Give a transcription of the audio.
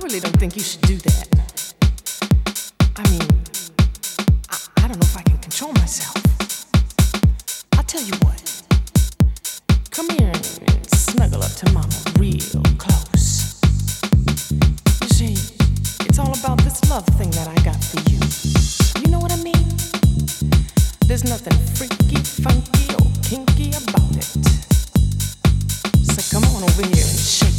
really don't think you should do that. I mean, I don't know if I can control myself. I'll tell you what. Come here and snuggle up to mama real close. You see, it's all about this love thing that I got for you. You know what I mean? There's nothing freaky, funky, or kinky about it. So come on over here and shake.